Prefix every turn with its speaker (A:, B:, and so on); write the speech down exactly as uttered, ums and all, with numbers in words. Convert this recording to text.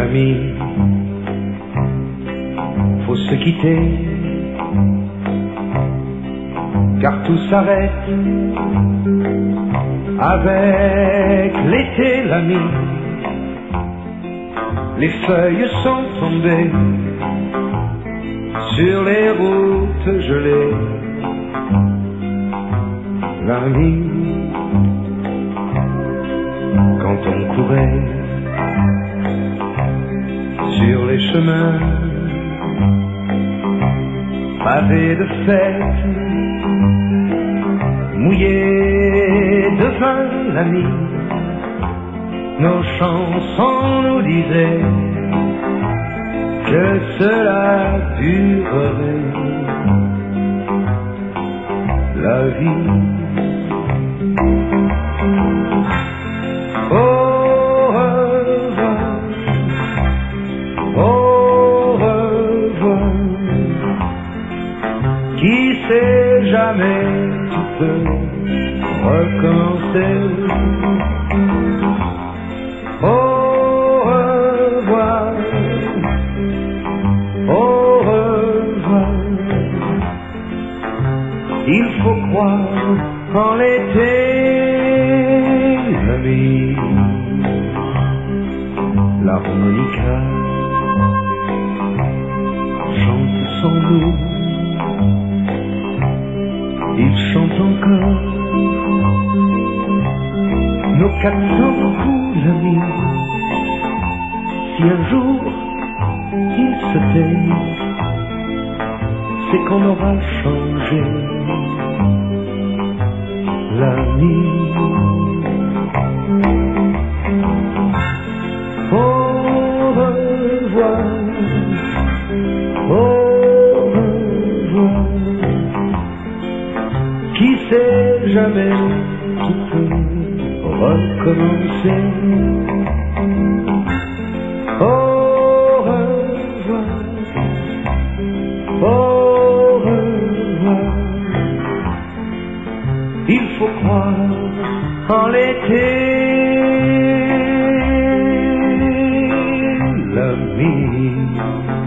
A: l'ami, faut se quitter, car tout s'arrête avec l'été, l'ami. Les feuilles sont tombées sur les routes gelées, l'ami. Quand on courait sur les chemins pavés de fêtes, mouillés de vin, l'ami, nos chansons nous disaient que cela durerait, la vie. Au revoir, au revoir, qui sait, jamais tu peux recommencer. Au revoir, au revoir, il faut croire en l'été, l'ami. L'harmonica chante sans nous, il chante encore nos quatre cents coups, l'ami. Si un jour il se tait, c'est qu'on aura changé, l'ami. Au revoir, au revoir, qui sait, jamais tout peut recommencer. Au revoir, au revoir, il faut croire en l'été, l'ami.